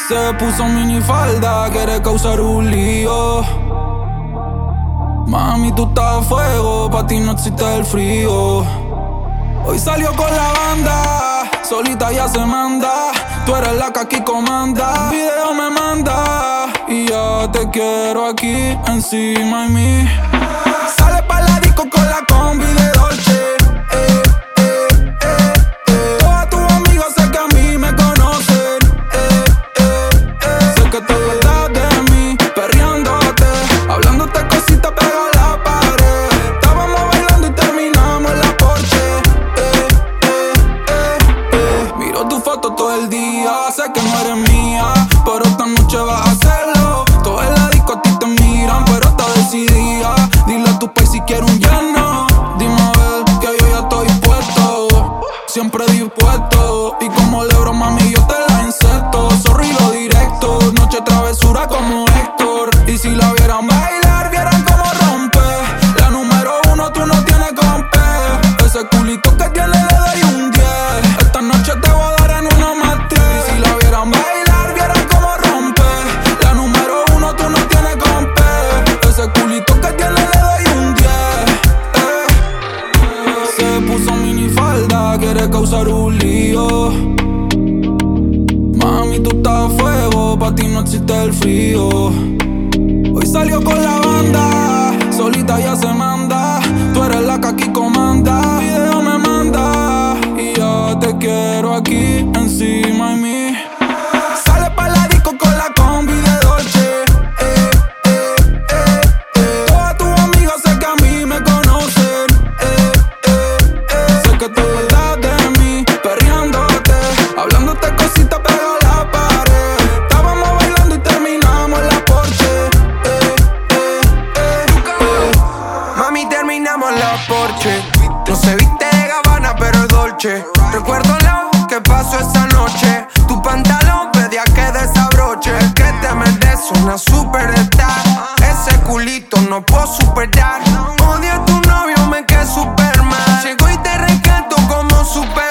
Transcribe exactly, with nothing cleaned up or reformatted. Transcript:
Se puso minifalda, quiere causar un lío. Mami, tú estás a fuego, pa' ti no existe el frío. Hoy salió con la banda, solita ya se manda. Tú eres la que aquí comanda. Video me manda y ya te quiero aquí encima de mí. Sale pa' la disco con la combi de Dolce. Eh, eh, eh, eh. Todas tus amigos sé que a mí me conocen. Eh, eh, eh. Sé que te acuerdas de mí, perreándote, hablándote cositas pega a la pared. Estábamos bailando y terminamos en la Porsche. Eh, eh, eh, eh. Miro tu foto todo el día, sé que no eres mía, pero esta noche vas a hacerlo. Todos en la disco a ti te miran, pero está decidida. Dile a tu país si quiere un lleno. Dime a ver que yo ya estoy puesto, siempre dispuesto. Y como Lebro, mami, yo te la inserto. Sorry lo directo, noche travesura como Héctor. Y si la vieran bailar, vieran cómo rompe. La número uno, tú no tienes compe. Ese culito que tiene le doy un diez. Esta noche te voy a dar en una matriz. Y si la vieran bailar, vieran cómo rompe. La número uno, tú no tienes compe. Ese culito que tiene le doy un diez. Eh. Se puso minifalda, quiere causar un lío. Mami, tú estás a fuego, pa' ti no existe el frío. Hoy salió con la banda, solita ya se manda. Tú eres la que aquí comanda. Video me manda y ya te quiero aquí encima de mí. Sale pa' la disco con la combi de Dolce. Eh, eh, eh, eh. Todas tus amigos sé que a mí me conocen. Eh, eh, eh. Sé que te acuerdas de mí, perreándote, hablándote cositas pega a la pared. Estábamos bailando y terminamos en la Porsche. Eh, eh, eh, eh. Mami, terminamos en la Porsche. No se viste de Gabbana, pero es Dolce. Recuerdo lo que pasó esa noche. Tu pantalón pedía que desabroche. Es que te mereces una superstar. Ese culito no puedo superar. Odio a tu novio, me quedé super mal. Llego y te rescato como super